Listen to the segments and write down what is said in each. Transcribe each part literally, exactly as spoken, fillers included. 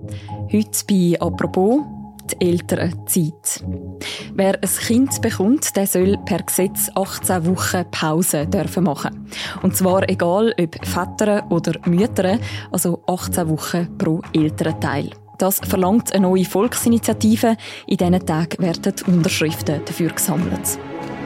Heute bei «Apropos» die Elternzeit. Wer ein Kind bekommt, der soll per Gesetz achtzehn Wochen Pause dürfen machen. Und zwar egal ob Väter oder Mütter, also achtzehn Wochen pro Elternteil. Das verlangt eine neue Volksinitiative. In diesen Tagen werden die Unterschriften dafür gesammelt.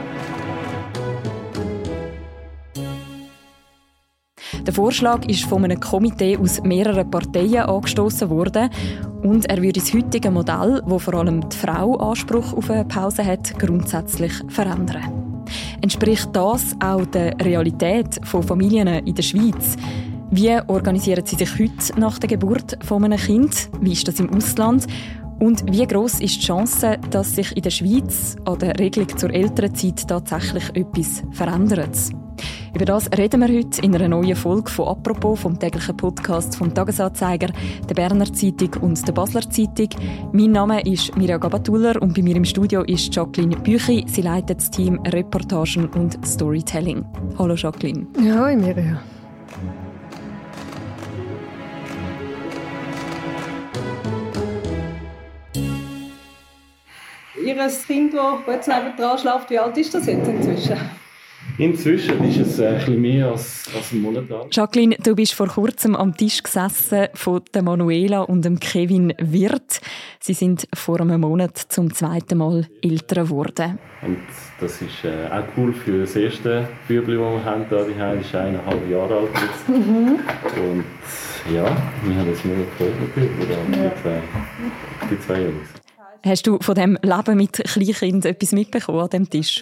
Der Vorschlag ist von einem Komitee aus mehreren Parteien angestoßen worden und er würde das heutige Modell, wo vor allem die Frau Anspruch auf eine Pause hat, grundsätzlich verändern. Entspricht das auch der Realität von Familien in der Schweiz? Wie organisieren sie sich heute nach der Geburt von einem Kind? Wie ist das im Ausland? Und wie gross ist die Chance, dass sich in der Schweiz an der Regelung zur Elternzeit tatsächlich etwas verändert? Über das reden wir heute in einer neuen Folge von «Apropos», vom täglichen Podcast vom «Tagesanzeiger», der «Berner Zeitung» und der «Basler Zeitung». Mein Name ist Mirja Gabatuller und bei mir im Studio ist Jacqueline Büchi. Sie leitet das Team Reportagen und Storytelling. Hallo Jacqueline. Ja, hi Mirja. Ihr Kind, das jetzt nebenan schläft, wie alt ist das jetzt inzwischen? Inzwischen ist es ein bisschen mehr als, als ein Monat alt. Jacqueline, du bist vor kurzem am Tisch gesessen von der Manuela und dem Kevin Wirth. Sie sind vor einem Monat zum zweiten Mal Eltern geworden. Und das ist äh, auch cool für das erste Bübli, das wir haben. Hier das ist eineinhalb Jahre alt jetzt. Mhm. Und ja, wir haben uns mega gefreut natürlich, ja. die, zwei, die zwei Jungs. Hast du von dem Leben mit Kleinkindern etwas mitbekommen an diesem Tisch?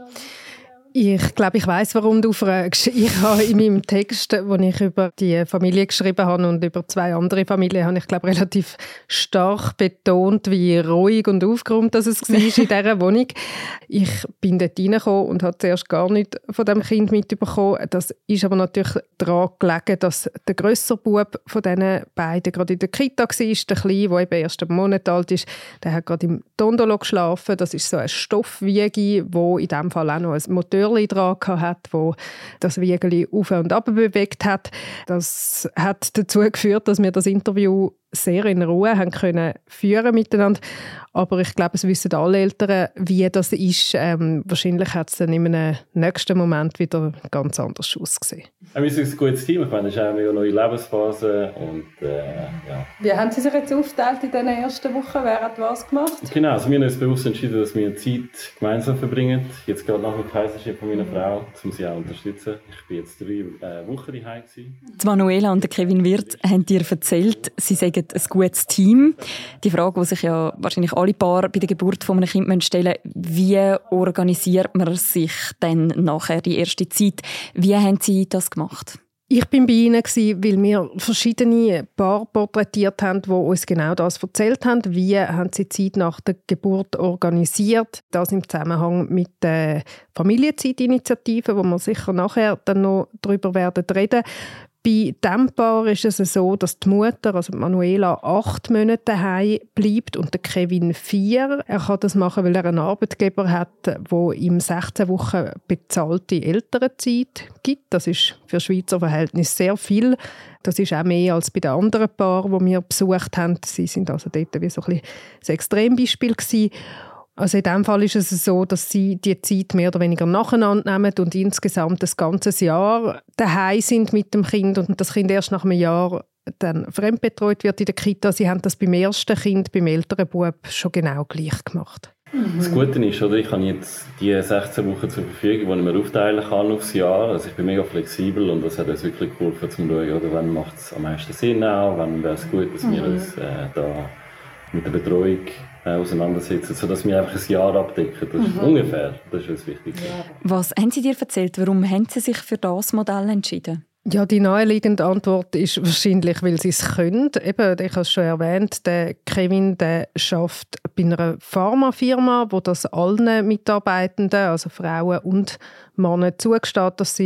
Ich glaube, ich weiss, warum du fragst. Ich habe in meinem Text, den ich über die Familie geschrieben habe und über zwei andere Familien, habe ich glaube relativ stark betont, wie ruhig und aufgeräumt das es war in dieser Wohnung. Ich bin dort reingekommen und habe zuerst gar nichts von diesem Kind mitbekommen. Das ist aber natürlich daran gelegen, dass der grössere Bub von diesen beiden gerade in der Kita war. Der Kleine, der eben erst einen Monat alt ist, der hat gerade im Tondolo geschlafen. Das ist so eine Stoffwiege, wo in diesem Fall auch noch ein Motor dran hat, wo das Wiegeli auf und ab bewegt hat. Das hat dazu geführt, dass wir das Interview sehr in Ruhe haben können führen miteinander. Aber ich glaube, es wissen alle Eltern, wie das ist. Ähm, wahrscheinlich hat es dann in einem nächsten Moment wieder ganz anders ausgesehen. Wir sind ein gutes Team. Ich meine, es ist eine neue Lebensphase. Und, äh, ja. Wie haben Sie sich jetzt aufgeteilt in den ersten Wochen? Wer hat was gemacht? Genau, also wir haben uns bewusst entschieden, dass wir Zeit gemeinsam verbringen. Jetzt gerade nach dem Kaiserschnitt von meiner Frau, um sie auch unterstützen. Ich war jetzt drei äh, Wochen daheim. Die Manuela und der Kevin Wirth haben dir erzählt, sie sagen ein gutes Team. Die Frage, die sich ja wahrscheinlich alle Paare bei der Geburt von einem Kind stellen müssen, wie organisiert man sich denn nachher die erste Zeit? Wie haben Sie das gemacht? Ich war bei ihnen, weil wir verschiedene Paare porträtiert haben, die uns genau das erzählt haben. Wie haben sie die Zeit nach der Geburt organisiert? Das im Zusammenhang mit der Familienzeitinitiative, wo wir sicher nachher dann noch darüber werden reden. Bei diesem Paar ist es so, dass die Mutter, also Manuela, acht Monate daheim bleibt und der Kevin vier. Er kann das machen, weil er einen Arbeitgeber hat, der ihm sechzehn Wochen bezahlte Elternzeit gibt. Das ist für Schweizer Verhältnisse sehr viel. Das ist auch mehr als bei den anderen Paaren, die wir besucht haben. Sie sind also dort wie so ein bisschen das Extrembeispiel gewesen. Also in diesem Fall ist es so, dass sie die Zeit mehr oder weniger nacheinander nehmen und insgesamt das ganze Jahr daheim sind mit dem Kind und das Kind erst nach einem Jahr dann fremdbetreut wird in der Kita. Sie haben das beim ersten Kind, beim älteren Bub, schon genau gleich gemacht. Mhm. Das Gute ist, oder, ich habe jetzt die sechzehn Wochen zur Verfügung, die ich mir aufteilen kann aufs Jahr. Also ich bin mega flexibel und das hat uns wirklich geholfen, um zu schauen, oder, wann macht es am meisten Sinn auch, wann wäre es gut, dass mhm. wir uns äh, da mit der Betreuung auseinandersetzen, sodass wir einfach ein Jahr abdecken. Das ist mhm. ungefähr, das ist das Wichtigste. Was haben Sie dir erzählt? Warum haben Sie sich für das Modell entschieden? Ja, die naheliegende Antwort ist wahrscheinlich, weil sie es können. Eben, ich habe es schon erwähnt, der Kevin der arbeitet bei einer Pharmafirma, wo das allen Mitarbeitenden, also Frauen und Männer, zugesteht, dass sie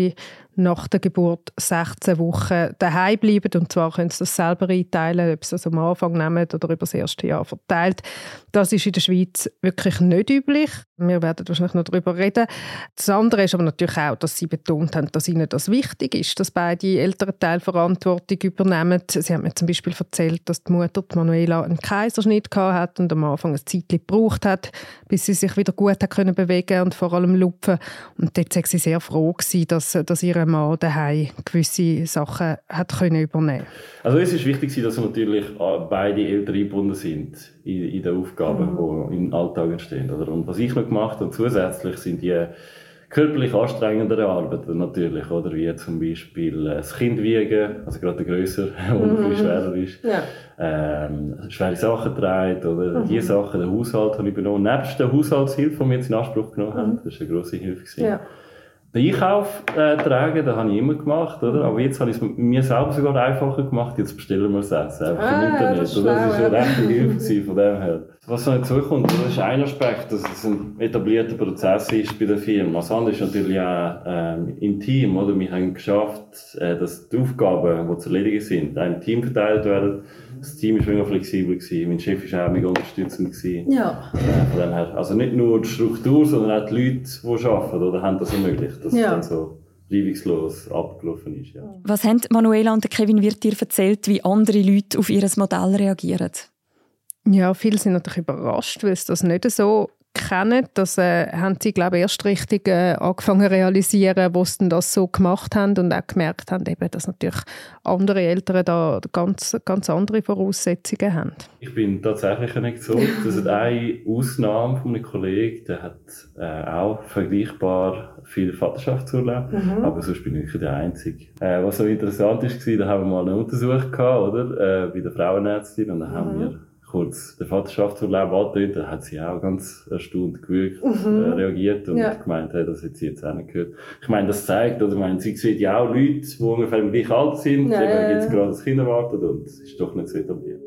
nach der Geburt sechzehn Wochen daheim bleiben. Und zwar können sie das selber einteilen, ob sie das am Anfang nehmen oder über das erste Jahr verteilt. Das ist in der Schweiz wirklich nicht üblich. Wir werden wahrscheinlich noch darüber reden. Das andere ist aber natürlich auch, dass sie betont haben, dass ihnen das wichtig ist, dass beide Elternteile Verantwortung übernehmen. Sie haben mir zum Beispiel erzählt, dass die Mutter, die Manuela, einen Kaiserschnitt hatte und am Anfang ein Zeitchen gebraucht hat, bis sie sich wieder gut hat können bewegen und vor allem lupfen. Und dort war sie sehr froh gewesen, dass, dass ihr Mann daheim gewisse Sachen hat können übernehmen. Also es ist wichtig, dass natürlich beide Eltern eingebunden sind in, in den Aufgaben, mhm. die im Alltag entstehen. Oder? Und was ich noch gemacht habe, zusätzlich sind die körperlich anstrengendere Arbeiten natürlich, oder? Wie zum Beispiel das Kind wiegen, also gerade der Grösser, der mhm. noch viel schwerer ist. Ja. Ähm, schwere Sachen tragen, oder? Mhm. Die Sachen, den Haushalt habe ich übernommen. Nebst der Haushaltshilfe, die wir jetzt in Anspruch genommen haben, mhm. das war eine grosse Hilfe gewesen. Ja. Den Einkauf äh, tragen, das habe ich immer gemacht, oder? Aber jetzt habe ich es mir selber sogar einfacher gemacht. Jetzt bestellen wir es jetzt einfach ah, vom Internet. Das, oder? Das ist eine rechte Hilfe von dem her. Was noch dazukommt, das ist ein Aspekt, dass es ein etablierter Prozess ist bei der Firma. Das andere ist natürlich auch ähm, im Team, oder? Wir haben geschafft, äh, dass die Aufgaben, die zu erledigen sind, einem Team verteilt werden. Das Team war mega flexibel gewesen. Mein Chef war auch mega unterstützend gewesen. Ja. Äh, von dem her. Also nicht nur die Struktur, sondern auch die Leute, die arbeiten, oder, haben das ermöglicht, dass ja. es dann so reibungslos abgelaufen ist. Ja. Was haben Manuela und Kevin Wirth dir erzählt, wie andere Leute auf ihr Modell reagieren? Ja, viele sind natürlich überrascht, weil sie das nicht so kennen. Das äh, haben sie, glaube ich, erst richtig äh, angefangen zu realisieren, wo sie das so gemacht haben und auch gemerkt haben, eben, dass natürlich andere Eltern da ganz, ganz andere Voraussetzungen haben. Ich bin tatsächlich ein Exot. Das ist eine Ausnahme von einem Kollegen, der hat äh, auch vergleichbar viel Vaterschaftsurlaub, mhm. aber sonst bin ich der Einzige. Äh, was so interessant war, da haben wir mal einen Untersuch gehabt, oder? Äh, bei der Frauenärztin, und dann mhm. haben wir kurz den Vaterschaftsurlaub angetönt, da hat sie auch ganz erstaunt gewirkt, mhm. äh, reagiert und ja. gemeint, hey, das hat sie jetzt auch nicht gehört. Ich meine, das zeigt, oder ich meine, sie sieht ja auch Leute, die ungefähr im gleichen Alter sind, die ja. jetzt gerade das Kind erwartet, und es ist doch nicht so etabliert.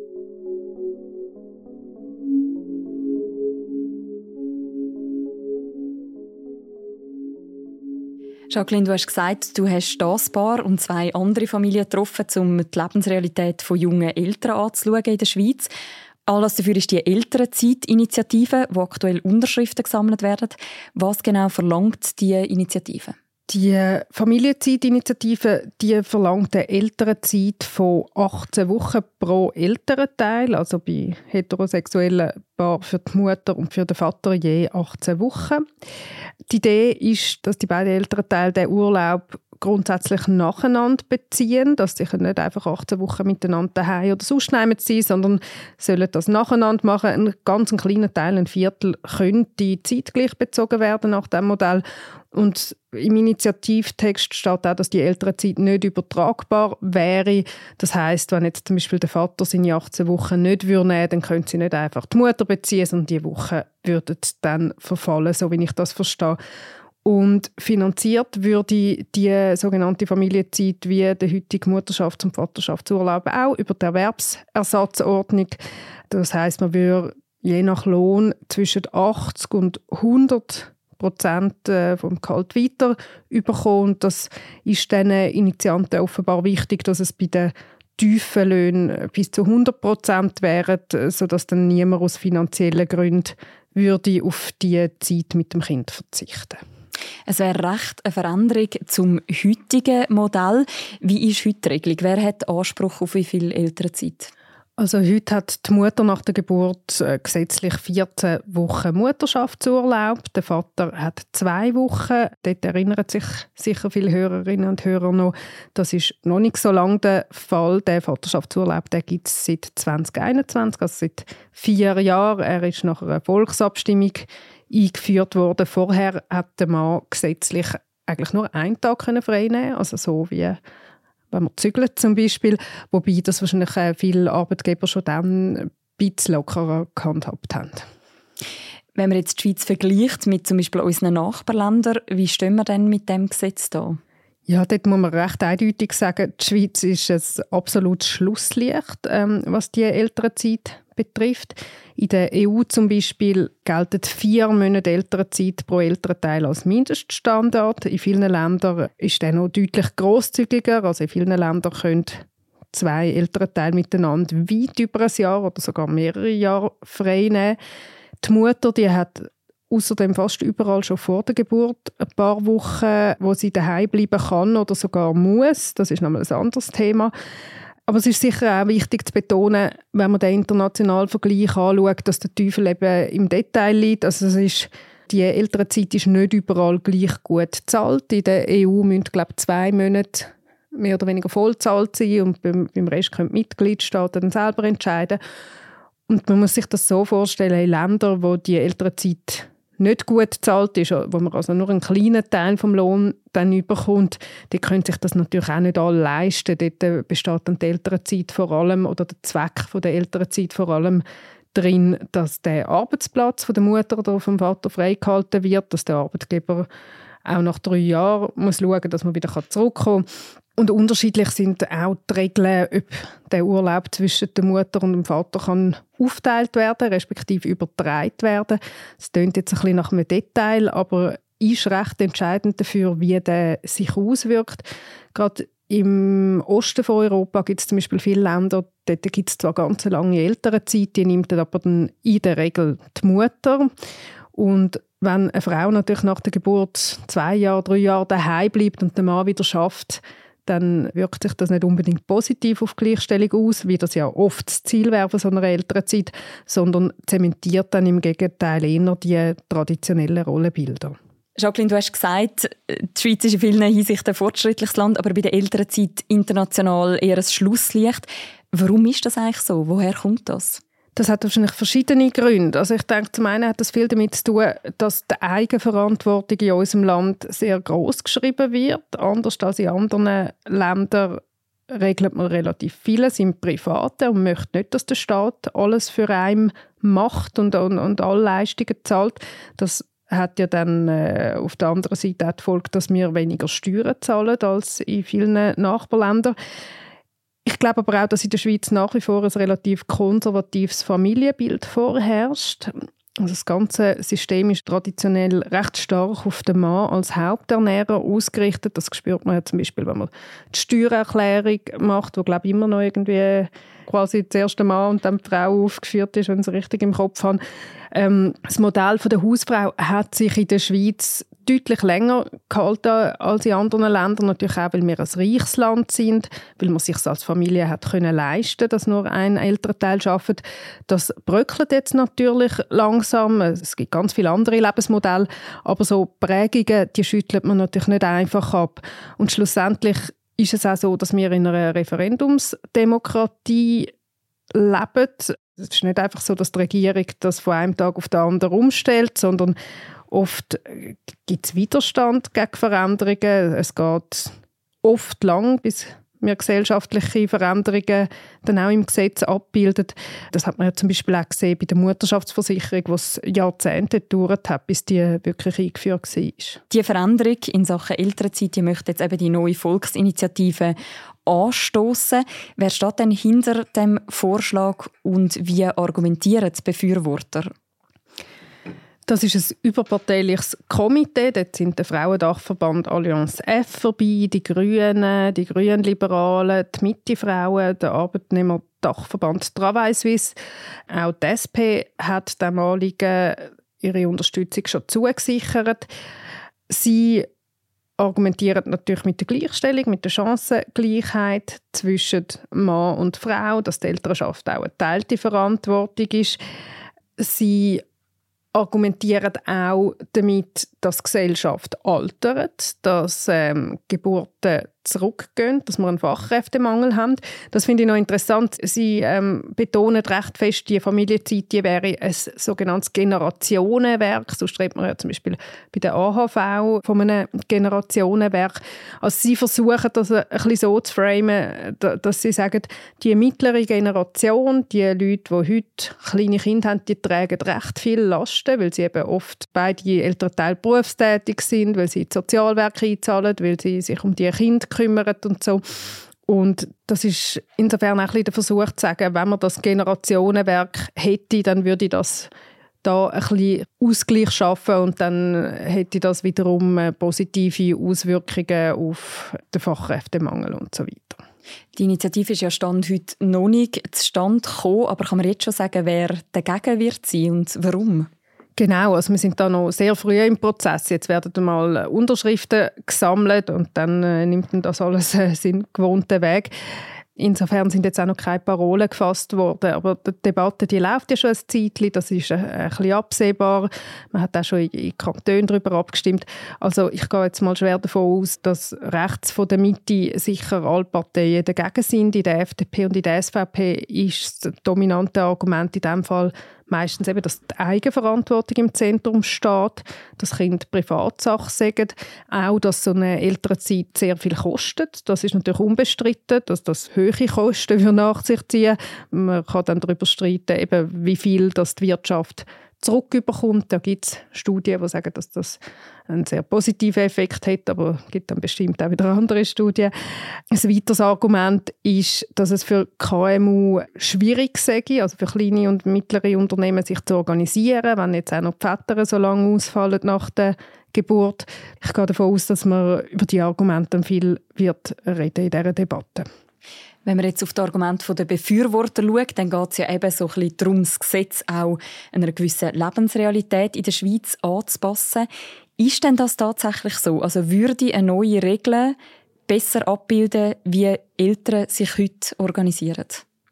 Jacqueline, du hast gesagt, du hast das Paar und zwei andere Familien getroffen, um die Lebensrealität von jungen Eltern anzuschauen in der Schweiz. Anlass dafür ist die Elternzeit-Initiative, wo aktuell Unterschriften gesammelt werden. Was genau verlangt diese Initiative? Die Familienzeit-Initiative, die verlangt eine Elternzeit von achtzehn Wochen pro Elternteil, also bei heterosexuellen Paaren für die Mutter und für den Vater je achtzehn Wochen. Die Idee ist, dass die beiden Elternteile den Urlaub grundsätzlich nacheinander beziehen, dass sie nicht einfach achtzehn Wochen miteinander daheim oder sonst sein, sondern sollen das nacheinander machen. Ein ganz kleiner Teil, ein Viertel, könnte zeitgleich bezogen werden nach diesem Modell. Und im Initiativtext steht auch, dass die Elternzeit nicht übertragbar wäre. Das heisst, wenn jetzt zum Beispiel der Vater seine achtzehn Wochen nicht nehmen würde, dann könnte sie nicht einfach die Mutter beziehen, sondern die Wochen würden dann verfallen, so wie ich das verstehe. Und finanziert würde die sogenannte Familienzeit wie der heutige Mutterschafts- und Vaterschaftsurlaub auch über die Erwerbsersatzordnung. Das heisst, man würde je nach Lohn zwischen achtzig und hundert Prozent vom Gehalt weiter bekommen. Und das ist den Initianten offenbar wichtig, dass es bei den tiefen Löhnen bis zu hundert Prozent wären, sodass dann niemand aus finanziellen Gründen würde auf die Zeit mit dem Kind verzichten. Es wäre recht eine Veränderung zum heutigen Modell. Wie ist heute die Regelung? Wer hat Anspruch auf wie viel Elternzeit? Also heute hat die Mutter nach der Geburt äh, gesetzlich vierzehn Wochen Mutterschaftsurlaub. Der Vater hat zwei Wochen. Dort erinnern sich sicher viele Hörerinnen und Hörer noch. Das ist noch nicht so lange der Fall. Der Vaterschaftsurlaub gibt es seit zwanzig einundzwanzig, also seit vier Jahren. Er ist nach einer Volksabstimmung eingeführt worden. Vorher hat der Mann gesetzlich eigentlich nur einen Tag frei nehmen, also so wie wenn man zügelt zum Beispiel, wobei das wahrscheinlich viele Arbeitgeber schon dann ein bisschen lockerer gehandhabt haben. Wenn man jetzt die Schweiz vergleicht mit zum Beispiel unseren Nachbarländern, wie stehen wir denn mit dem Gesetz da? Ja, dort muss man recht eindeutig sagen, die Schweiz ist ein absolutes Schlusslicht, ähm, was die Elternzeit betrifft. In der E U zum Beispiel gelten vier Monate Elternzeit pro Elternteil als Mindeststandard. In vielen Ländern ist der noch deutlich grosszügiger. Also in vielen Ländern können zwei Elternteile miteinander weit über ein Jahr oder sogar mehrere Jahre frei nehmen. Die Mutter, die hat außerdem fast überall schon vor der Geburt ein paar Wochen, wo sie daheim bleiben kann oder sogar muss. Das ist nochmal ein anderes Thema. Aber es ist sicher auch wichtig zu betonen, wenn man den internationalen Vergleich anschaut, dass der Teufel eben im Detail liegt. Also es ist, die Elternzeit ist nicht überall gleich gut bezahlt. In der E U müssen, glaube ich, zwei Monate mehr oder weniger vollzahlt sein und beim, beim Rest können die Mitgliedstaaten dann selber entscheiden. Und man muss sich das so vorstellen, in Ländern, wo die Elternzeit nicht gut bezahlt ist, wo man also nur einen kleinen Teil vom Lohn dann überkommt, die können sich das natürlich auch nicht alle leisten. Dort besteht dann die Elternzeit vor allem, oder der Zweck von der Elternzeit vor allem darin, dass der Arbeitsplatz von der Mutter oder vom Vater freigehalten wird, dass der Arbeitgeber auch nach drei Jahren muss schauen, dass man wieder zurückkommen kann. Und unterschiedlich sind auch die Regeln, ob der Urlaub zwischen der Mutter und dem Vater kann aufgeteilt werden, respektive übertragen werden. Das klingt jetzt ein bisschen nach einem Detail, aber ist recht entscheidend dafür, wie der sich auswirkt. Gerade im Osten von Europa gibt es zum Beispiel viele Länder, dort gibt es zwar ganz lange Elternzeit, die nimmt aber dann in der Regel die Mutter. Und wenn eine Frau natürlich nach der Geburt zwei Jahre, drei Jahre daheim bleibt und der Mann wieder schafft, dann wirkt sich das nicht unbedingt positiv auf die Gleichstellung aus, wie das ja oft das Ziel wäre von so einer Elternzeit, sondern zementiert dann im Gegenteil eher die traditionellen Rollenbilder. Jacqueline, du hast gesagt, die Schweiz ist in vielen Hinsichten ein fortschrittliches Land, aber bei der Elternzeit international eher ein Schlusslicht. Warum ist das eigentlich so? Woher kommt das? Das hat wahrscheinlich verschiedene Gründe. Also ich denke, zum einen hat das viel damit zu tun, dass die Eigenverantwortung in unserem Land sehr gross geschrieben wird. Anders als in anderen Ländern regelt man relativ vieles im Privaten und möchte nicht, dass der Staat alles für einen macht und, und, und alle Leistungen zahlt. Das hat ja dann äh, auf der anderen Seite auch die Folge, dass wir weniger Steuern zahlen als in vielen Nachbarländern. Ich glaube aber auch, dass in der Schweiz nach wie vor ein relativ konservatives Familienbild vorherrscht. Also das ganze System ist traditionell recht stark auf den Mann als Haupternährer ausgerichtet. Das spürt man ja zum Beispiel, wenn man die Steuererklärung macht, wo glaube ich immer noch irgendwie quasi der erste Mann und dann die Frau aufgeführt ist, wenn sie richtig im Kopf haben. Ähm, das Modell von der Hausfrau hat sich in der Schweiz deutlich länger gehalten als in anderen Ländern. Natürlich auch, weil wir ein reiches Land sind, weil man sich als Familie hat können leisten, dass nur ein Elternteil arbeitet. Das bröckelt jetzt natürlich langsam. Es gibt ganz viele andere Lebensmodelle, aber so Prägungen, die schüttelt man natürlich nicht einfach ab. Und schlussendlich ist es auch so, dass wir in einer Referendumsdemokratie leben. Es ist nicht einfach so, dass die Regierung das von einem Tag auf den anderen umstellt, sondern oft gibt es Widerstand gegen Veränderungen. Es geht oft lang, bis wir gesellschaftliche Veränderungen dann auch im Gesetz abbilden. Das hat man ja zum Beispiel auch gesehen bei der Mutterschaftsversicherung, wo es Jahrzehnte gedauert hat, bis die wirklich eingeführt war. Die Veränderung in Sachen Elternzeit, die möchte jetzt eben die neue Volksinitiative anstoßen. Wer steht denn hinter dem Vorschlag und wie argumentieren die Befürworter? Das ist ein überparteiliches Komitee. Dort sind der Frauendachverband Allianz F dabei, die Grünen, die Grünliberalen, die Mitte-Frauen, der Arbeitnehmerdachverband Travail Suisse. Auch die S P hat dem Anliegen ihre Unterstützung schon zugesichert. Sie argumentieren natürlich mit der Gleichstellung, mit der Chancengleichheit zwischen Mann und Frau, dass die Elternschaft auch eine geteilte Verantwortung ist. Sie argumentieren auch damit, dass die Gesellschaft altert, dass ähm, Geburten zurückgehen, dass wir einen Fachkräftemangel haben. Das finde ich noch interessant. Sie ähm, betonen recht fest, die Familienzeit die wäre ein sogenanntes Generationenwerk. So strebt man ja zum Beispiel bei der A H V von einem Generationenwerk. Also sie versuchen das ein bisschen so zu framen, dass sie sagen, die mittlere Generation, die Leute, die heute kleine Kinder haben, die tragen recht viel Lasten, weil sie eben oft beide Elternteile berufstätig sind, weil sie in die Sozialwerke einzahlen, weil sie sich um die Kinder kümmern und so. Und das ist insofern auch ein bisschen der Versuch zu sagen, wenn man das Generationenwerk hätte, dann würde das da ein bisschen Ausgleich schaffen und dann hätte das wiederum positive Auswirkungen auf den Fachkräftemangel und so weiter. Die Initiative ist ja Stand heute noch nicht zustande gekommen, aber kann man jetzt schon sagen, wer dagegen wird sein und warum? Genau, also wir sind da noch sehr früh im Prozess. Jetzt werden mal Unterschriften gesammelt und dann äh, nimmt das alles äh, seinen gewohnten Weg. Insofern sind jetzt auch noch keine Parolen gefasst worden, aber die Debatte die läuft ja schon ein Zeitchen, das ist ein, ein bisschen absehbar. Man hat auch schon in, in Kantonen darüber abgestimmt. Also ich gehe jetzt mal schwer davon aus, dass rechts von der Mitte sicher alle Parteien dagegen sind. In der F D P und in der S V P ist das dominante Argument in diesem Fall meistens eben, dass die Eigenverantwortung im Zentrum steht, dass Kinder Privatsache sagen, auch, dass so eine Elternzeit sehr viel kostet. Das ist natürlich unbestritten, dass das hohe Kosten nach sich ziehen. Man kann dann darüber streiten, eben, wie viel das die Wirtschaft zurückbekommt. Da gibt es Studien, die sagen, dass das einen sehr positiven Effekt hat, aber es gibt dann bestimmt auch wieder andere Studien. Ein weiteres Argument ist, dass es für K M U schwierig sei, also für kleine und mittlere Unternehmen, sich zu organisieren, wenn jetzt auch noch die Väter so lange ausfallen nach der Geburt. Ich gehe davon aus, dass man über die Argumente viel wird reden in dieser Debatte. Wenn man jetzt auf das Argument der Befürworter schaut, dann geht es ja eben so ein bisschen darum, das Gesetz auch einer gewissen Lebensrealität in der Schweiz anzupassen. Ist denn das tatsächlich so? Also würde eine neue Regel besser abbilden, wie Eltern sich heute organisieren?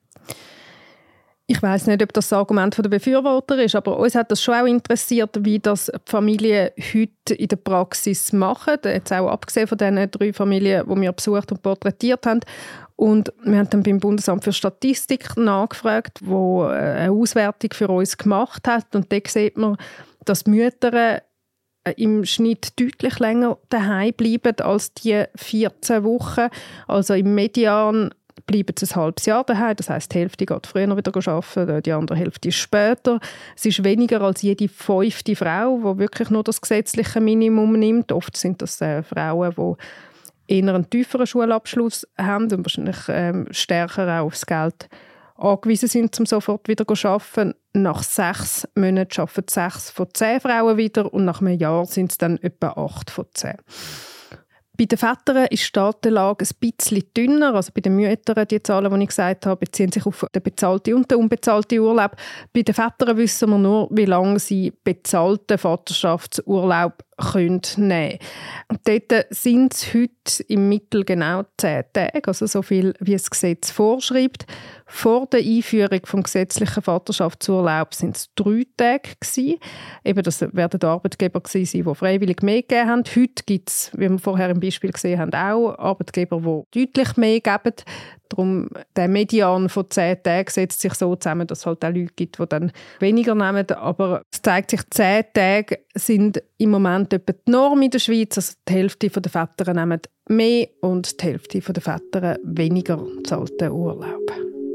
Ich weiss nicht, ob das das Argument der Befürworter ist, aber uns hat das schon auch interessiert, wie das die Familien heute in der Praxis machen. Jetzt auch abgesehen von den drei Familien, die wir besucht und porträtiert haben. Und wir haben dann beim Bundesamt für Statistik nachgefragt, wo eine Auswertung für uns gemacht hat. Und dort sieht man, dass die Mütter im Schnitt deutlich länger daheim bleiben als die vierzehn Wochen. Also im Median bleiben sie ein halbes Jahr daheim. Das heisst, die Hälfte geht früher wieder arbeiten, die andere Hälfte später. Es ist weniger als jede fünfte Frau, die wirklich nur das gesetzliche Minimum nimmt. Oft sind das äh, Frauen, die eher einen tieferen Schulabschluss haben und wahrscheinlich ähm, stärker auch aufs Geld angewiesen sind, um sofort wieder zu arbeiten. Nach sechs Monaten arbeiten sechs von zehn Frauen wieder und nach einem Jahr sind es dann etwa acht von zehn. Bei den Vätern ist die Datenlage ein bisschen dünner. Also bei den Müttern, die Zahlen, die ich gesagt habe, beziehen sich auf den bezahlten und den unbezahlten Urlaub. Bei den Vätern wissen wir nur, wie lange sie bezahlten Vaterschaftsurlaub können nehmen können. Dort sind es heute im Mittel genau zehn Tage, also so viel, wie das Gesetz vorschreibt. Vor der Einführung des gesetzlichen Vaterschaftsurlaubs sind es drei Tage gewesen. Eben, das werden die Arbeitgeber gewesen sein, die freiwillig mehr gegeben haben. Heute gibt es, wie wir vorher im Beispiel gesehen haben, auch Arbeitgeber, die deutlich mehr geben. Darum, der Median von zehn Tagen setzt sich so zusammen, dass es halt auch Leute gibt, die dann weniger nehmen. Aber es zeigt sich, zehn Tage sind im Moment etwa die Norm in der Schweiz. Also die Hälfte der Väter nehmen mehr und die Hälfte der Väter weniger zahlten Urlaub.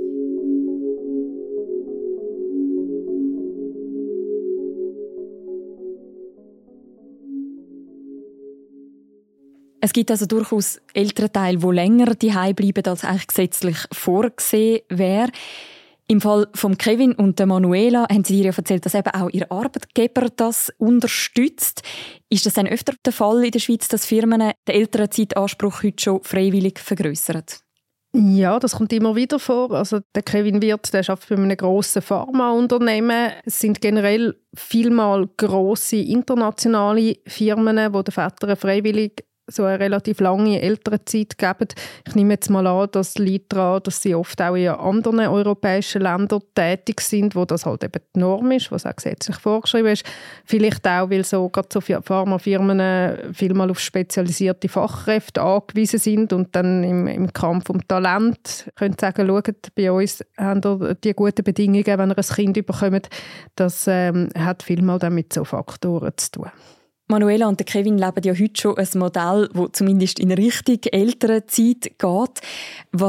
Es gibt also durchaus Elternteile, die länger daheim bleiben, als eigentlich gesetzlich vorgesehen wäre. Im Fall von Kevin und der Manuela haben sie dir ja erzählt, dass eben auch ihr Arbeitgeber das unterstützt. Ist das dann öfter der Fall in der Schweiz, dass Firmen den Elternzeitanspruch heute schon freiwillig vergrössern? Ja, das kommt immer wieder vor. Also der Kevin Wirth, der arbeitet bei einem grossen Pharmaunternehmen. Es sind generell vielmal grosse internationale Firmen, die den Vätern freiwillig so eine relativ lange Elternzeit geben. Ich nehme jetzt mal an, das liegt daran, dass sie oft auch in anderen europäischen Ländern tätig sind, wo das halt eben die Norm ist, was auch gesetzlich vorgeschrieben ist. Vielleicht auch, weil so gerade so Pharmafirmen vielmal auf spezialisierte Fachkräfte angewiesen sind und dann im, im Kampf um Talent können sagen, schaut, bei uns haben ihr die guten Bedingungen, wenn ihr ein Kind bekommt. Das ähm, hat vielmal dann mit so Faktoren zu tun. Manuela und Kevin leben ja heute schon ein Modell, das zumindest in Richtung Elternzeit geht. Was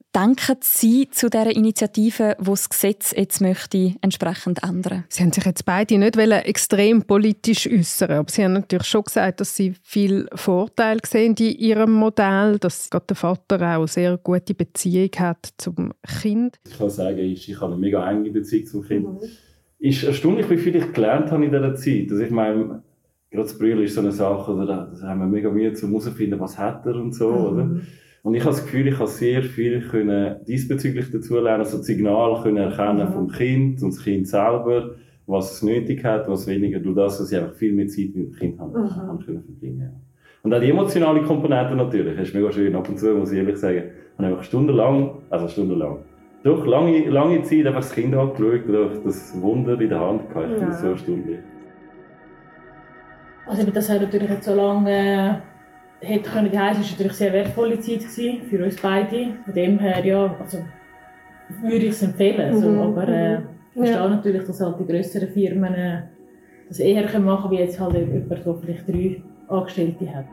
denken Sie zu dieser Initiative, die das Gesetz jetzt möchte entsprechend ändern? Sie haben sich jetzt beide nicht extrem politisch äußern, aber Sie haben natürlich schon gesagt, dass Sie viel Vorteile sehen in Ihrem Modell, dass gerade der Vater auch eine sehr gute Beziehung hat zum Kind. Ich kann sagen, ich, ich habe eine mega enge Beziehung zum Kind. Mhm. Es ist erstaunlich, wie viel ich gelernt habe in dieser Zeit. Also ich meine, gerade das Brühl ist so eine Sache, oder da, da haben wir mega Mühe, um herauszufinden, was hat er und so, mhm. oder? Und ich habe das Gefühl, ich habe sehr viel können diesbezüglich dazulernen, also das Signal können erkennen mhm. vom Kind und das Kind selber, was es nötig hat, was weniger, durch das, dass sie einfach viel mehr Zeit mit dem Kind haben, mhm. haben können verbringen. Ja. Und auch die emotionale Komponente natürlich, das ist mega schön. Ab und zu, muss ich ehrlich sagen, ich habe einfach stundenlang, also stundenlang, durch lange, lange Zeit einfach das Kind angeschaut und das Wunder in der Hand gehabt. Ich finde es so erstaunlich. Also das hat natürlich jetzt so lange äh, hätte können die heißen, ist natürlich sehr wertvolle Zeit gewesen für uns beide. Von dem her ja, also würde ich es empfehlen. Mhm. So, aber äh, ich verstehe ja. natürlich, dass halt die grösseren Firmen äh, das eher machen können, wie jetzt halt jemand, der vielleicht drei Angestellte hat.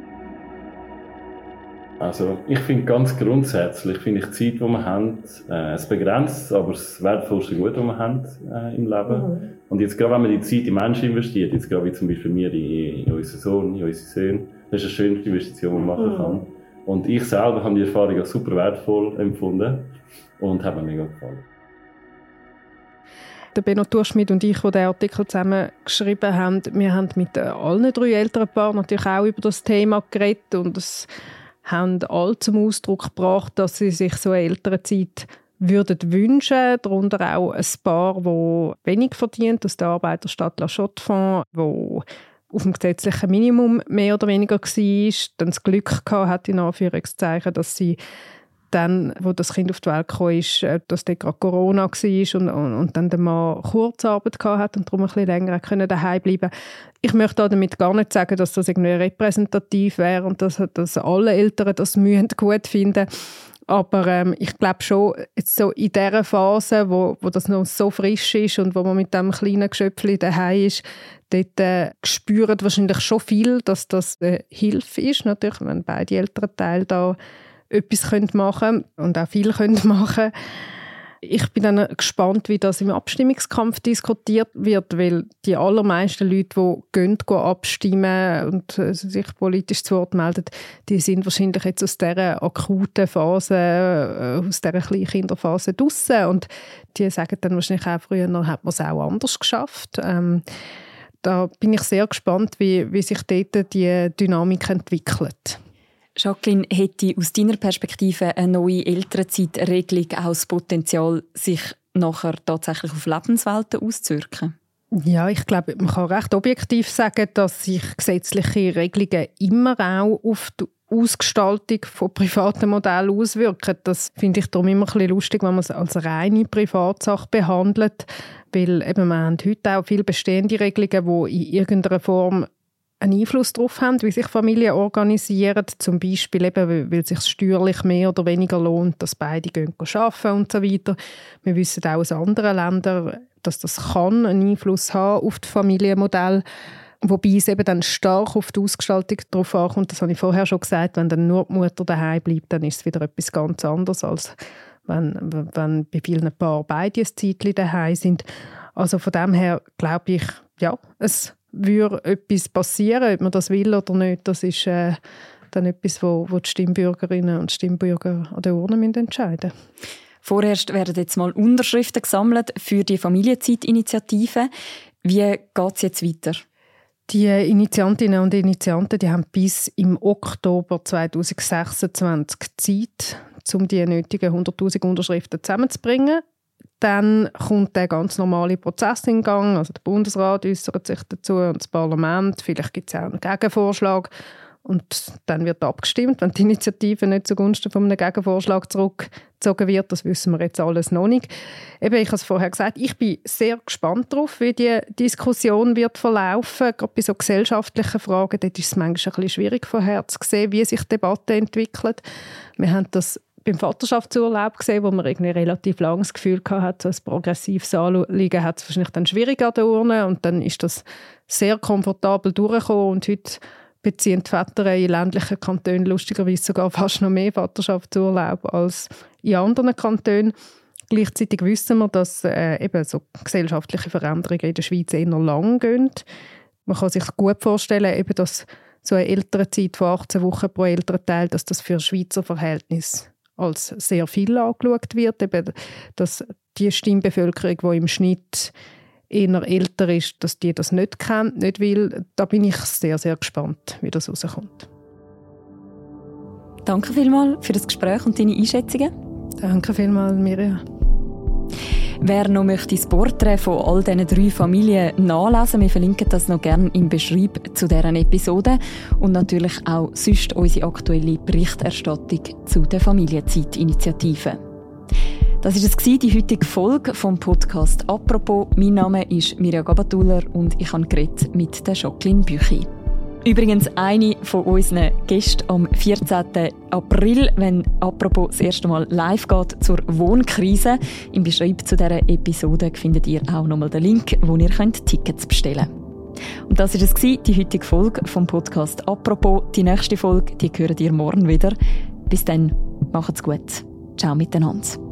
Also ich finde ganz grundsätzlich, finde ich die Zeit, die wir haben, äh, es begrenzt, aber das wertvollste Gut, das wir haben äh, im Leben. Mhm. Und jetzt gerade, wenn man die Zeit in Menschen investiert, jetzt gerade wie zum Beispiel wir in, in unseren Sohn, in unsere Söhne, das ist die schönste Investition, die man machen mhm. kann. Und ich selber habe die Erfahrung auch super wertvoll empfunden und hat mir mega gefallen. Der Benno Durschmidt und ich, die diesen Artikel zusammen geschrieben haben, wir haben mit allen drei Elternpaaren natürlich auch über das Thema geredet und es haben alle zum Ausdruck gebracht, dass sie sich so eine Elternzeit würden wünschen. Darunter auch ein Paar, das wenig verdient, aus der Arbeiterstadt La Chaux-de-Fonds, wo auf dem gesetzlichen Minimum mehr oder weniger war, dann das Glück gehabt hat, in Anführungszeichen, dass sie dann, wo das Kind auf die Welt kam, ist, dass dort gerade Corona war und, und, und dann der Mann Kurzarbeit hatte und darum ein bisschen länger daheim bleiben konnte. Ich möchte damit gar nicht sagen, dass das irgendwie repräsentativ wäre und dass, dass alle Eltern das müssen gut finden. Aber ähm, ich glaube schon, jetzt so in dieser Phase, wo, wo das noch so frisch ist und wo man mit diesem kleinen Geschöpfchen daheim ist, dort äh, spüren wahrscheinlich schon viel, dass das eine Hilfe ist. Natürlich, wenn beide Elternteile da etwas machen können und auch viel machen können. Ich bin dann gespannt, wie das im Abstimmungskampf diskutiert wird, weil die allermeisten Leute, die gehen, gehen abstimmen und sich politisch zu Wort melden, die sind wahrscheinlich jetzt aus dieser akuten Phase, aus dieser Kleinkinderphase draussen und die sagen dann wahrscheinlich auch, früher hat man es auch anders geschafft. Ähm, da bin ich sehr gespannt, wie, wie sich dort die Dynamik entwickelt. Jacqueline, hätte aus deiner Perspektive eine neue Elternzeitregelung auch das Potenzial, sich nachher tatsächlich auf Lebenswelten auszuwirken? Ja, ich glaube, man kann recht objektiv sagen, dass sich gesetzliche Regelungen immer auch auf die Ausgestaltung von privaten Modellen auswirken. Das finde ich darum immer ein bisschen lustig, wenn man es als reine Privatsache behandelt, weil eben, wir haben heute auch viele bestehende Regelungen, die in irgendeiner Form einen Einfluss darauf haben, wie sich Familien organisieren, zum Beispiel eben, weil es sich steuerlich mehr oder weniger lohnt, dass beide gehen arbeiten und so weiter. Wir wissen auch aus anderen Ländern, dass das kann einen Einfluss haben auf das Familienmodell, wobei es eben dann stark auf die Ausgestaltung darauf ankommt. Das habe ich vorher schon gesagt, wenn dann nur die Mutter daheim bleibt, dann ist es wieder etwas ganz anderes, als wenn, wenn bei vielen Paaren beide ein Zeitchen daheim sind. Also von dem her glaube ich, ja, es würde etwas passieren, ob man das will oder nicht, das ist äh, dann etwas, wo, wo die Stimmbürgerinnen und Stimmbürger an der Urne entscheiden müssen. Vorerst werden jetzt mal Unterschriften gesammelt für die Familienzeitinitiative. Wie geht es jetzt weiter? Die Initiantinnen und Initianten die haben bis im Oktober zweitausendsechsundzwanzig Zeit, um die nötigen hunderttausend Unterschriften zusammenzubringen. Dann kommt der ganz normale Prozess in Gang. Also der Bundesrat äußert sich dazu und das Parlament. Vielleicht gibt es auch einen Gegenvorschlag. Und dann wird abgestimmt, wenn die Initiative nicht zugunsten von einem Gegenvorschlag zurückgezogen wird. Das wissen wir jetzt alles noch nicht. Eben, ich habe es vorher gesagt, ich bin sehr gespannt darauf, wie die Diskussion wird verlaufen. Gerade bei so gesellschaftlichen Fragen, dort ist es manchmal ein bisschen schwierig vorher zu sehen, wie sich die Debatte entwickelt. Wir haben das beim Vaterschaftsurlaub gesehen, wo man irgendwie relativ lange das Gefühl hatte, so ein progressives Anliegen hat es wahrscheinlich dann schwierig an der Urne und dann ist das sehr komfortabel durchgekommen und heute beziehen die Väter in ländlichen Kantonen lustigerweise sogar fast noch mehr Vaterschaftsurlaub als in anderen Kantonen. Gleichzeitig wissen wir, dass äh, eben so gesellschaftliche Veränderungen in der Schweiz eher lang gehen. Man kann sich gut vorstellen, eben, dass so eine Elternzeit von achtzehn Wochen pro Elternteil, dass das für Schweizer Verhältnis als sehr viel angeschaut wird. Eben, dass die Stimmbevölkerung, die im Schnitt eher älter ist, dass die das nicht kennt, nicht will. Da bin ich sehr, sehr gespannt, wie das rauskommt. Danke vielmals für das Gespräch und deine Einschätzungen. Danke vielmals, Mirja. Wer noch möchte das Porträt von all diesen drei Familien nachlesen, wir verlinken das noch gerne im Beschreib zu deren Episode und natürlich auch sonst unsere aktuelle Berichterstattung zu der Familienzeitinitiative. Das war es, die heutige Folge vom Podcast «Apropos». Mein Name ist Mirja Gabatuller und ich habe geredet mit der Jacqueline Büchi. Übrigens eine von unseren Gästen am vierzehnten April, wenn «Apropos» das erste Mal live geht zur Wohnkrise. Im Beschreib zu dieser Episode findet ihr auch nochmal den Link, wo ihr Tickets bestellen könnt. Und das war es, die heutige Folge vom Podcast «Apropos». Die nächste Folge, die hören ihr morgen wieder. Bis dann, macht's gut. Ciao miteinander.